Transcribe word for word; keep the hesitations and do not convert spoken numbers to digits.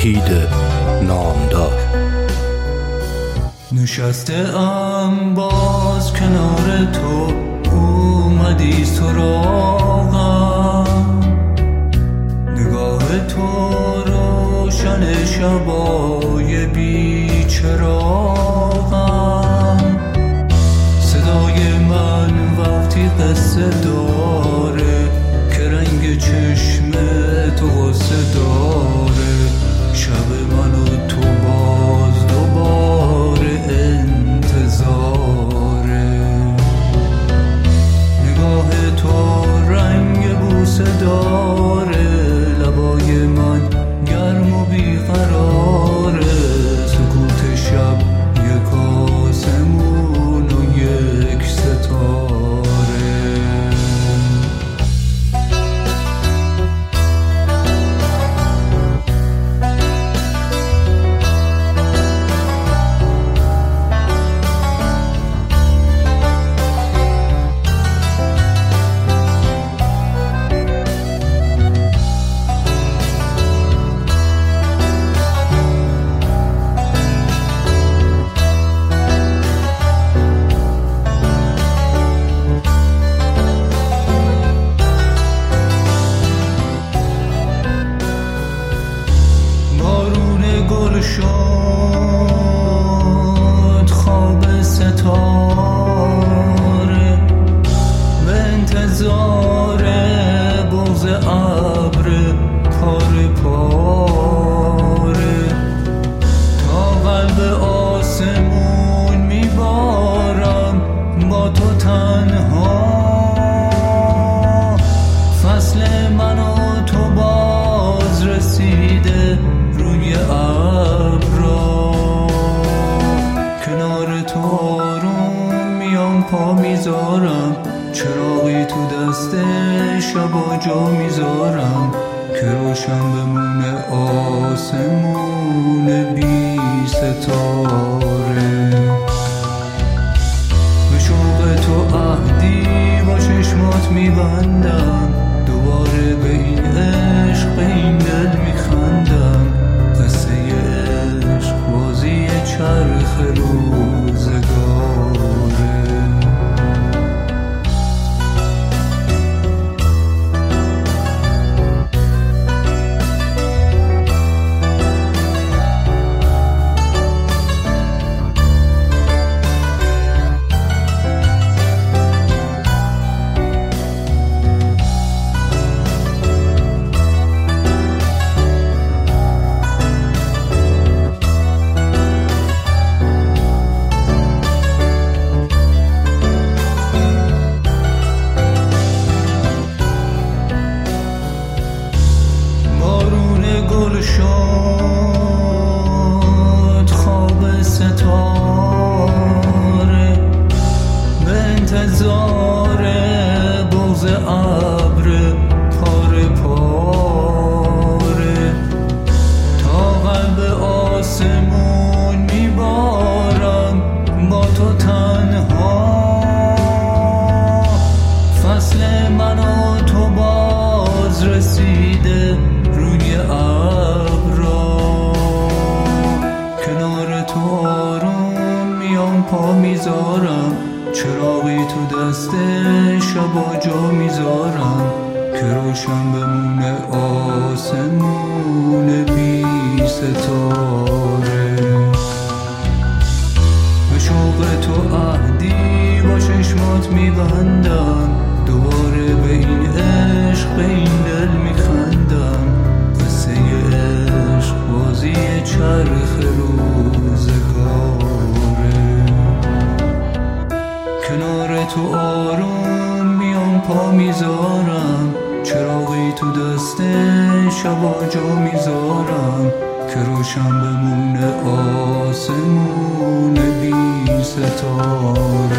وحید نامدار. نشسته ام باز کنار تو، اومدی سراغم، نگاه تو روشن شبای بیچراغم، صدای من وقتی قصه داره که رنگ چشم تو قصه داره، شب من و تو باز دوباره انتظاره، نگاه تو رنگ بوسه داره، لبای من گرم و بیقراره، سکوت شب یک آسمون و یک ستاره. گل شد خواب ستاره، به انتظار بغض ابر پاره پاره، تا قلب آسمون میبارم با تو تنها، فصل من و تو باز رسیده روی ابرا، کنار تو آروم میام پا میذارم، چراغی تو دست شبا جا میذارم که روشن بمونه آسمون بی ستاره، به شوق تو عهدی با چشمات میبندم، دوباره به این عشق به این دل میخندم، قصه عشق بازی چرخ روزگاره. گل شد خواب ستاره، به انتظار بغض ابر پاره پاره، تا قلب آسمون میبارم با تو تنها، فصل من و تو باز رسیده روی ابرا، کنار تو آروم میام پا میذارم، چراغی تو دست شبا جا میذارم که روشن بمونه آسمون بی ستاره، به شوق تو عهدی با چشمات میبندم، دوباره به این عشق به این دل میخندم، قصه عشق بازی چرخ روزگاره، کنار تو آروم میام پا میذارم، چراغی تو دست شبا جا میذارم که روشن بمونه آسمون بی ستاره.